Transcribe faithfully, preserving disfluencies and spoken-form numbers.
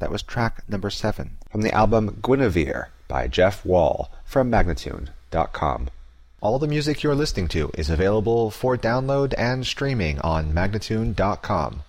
That was track number seven. From the album Guinevere by Jeff Wall from Magnatune dot com. All the music you're listening to is available for download and streaming on Magnatune dot com.